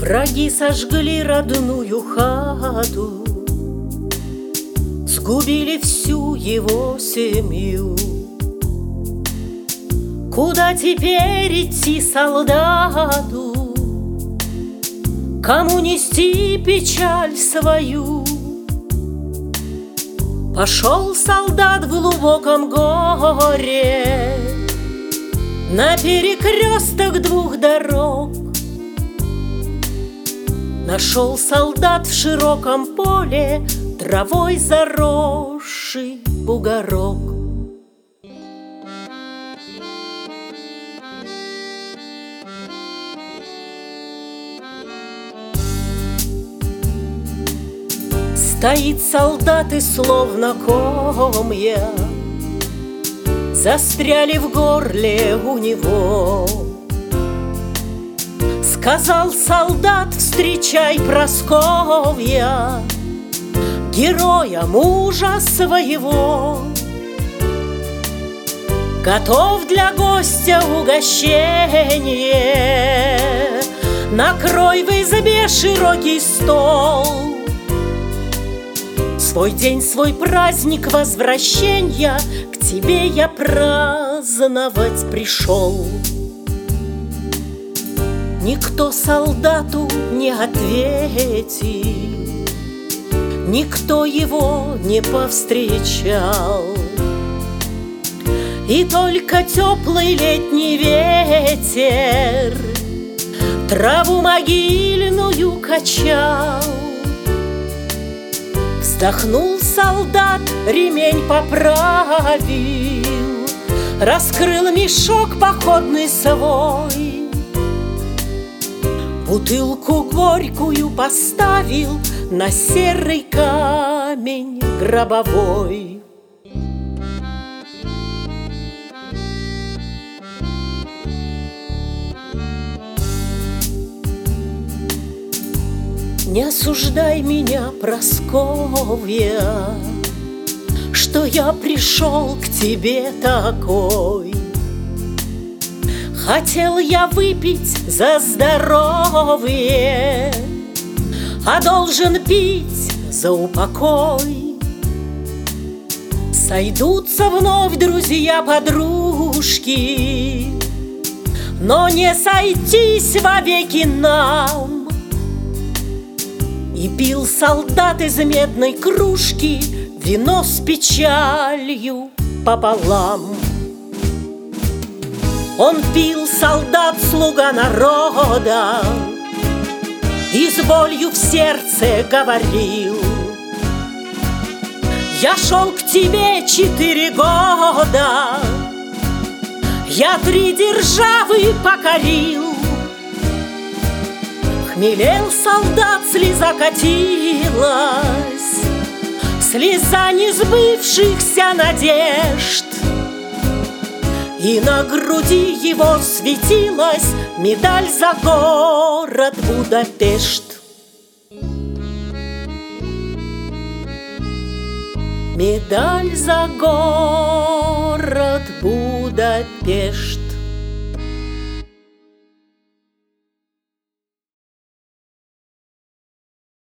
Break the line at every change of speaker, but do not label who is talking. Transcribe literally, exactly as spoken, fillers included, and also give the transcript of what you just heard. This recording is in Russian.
Враги сожгли родную хату, сгубили всю его семью. Куда теперь идти солдату? Кому нести печаль свою? Пошел солдат в глубоком горе на перекресток двух дорог. Нашел солдат в широком поле травой заросший бугорок. Стоит солдат и словно комья застряли в горле у него. Сказал солдат: встречай, Прасковья, героя мужа своего. Готов для гостя угощение, накрой в избе широкий стол. Свой день, свой праздник возвращения к тебе я праздновать пришел. Никто солдату не ответил, никто его не повстречал. И только теплый летний ветер траву могильную качал. Вздохнул солдат, ремень поправил, раскрыл мешок походный свой, бутылку горькую поставил на серый камень гробовой. Не осуждай меня, Прасковья, что я пришел к тебе такой. Хотел я выпить за здоровье, а должен пить за упокой. Сойдутся вновь друзья-подружки, но не сойтись вовеки нам. И пил солдат из медной кружки вино с печалью пополам. Он пил, солдат, слуга народа, и с болью в сердце говорил: я шел к тебе четыре года, я три державы покорил. Хмелел солдат, слеза катилась, слеза несбывшихся надежд. И на груди его светилась медаль за город Будапешт. Медаль за город Будапешт.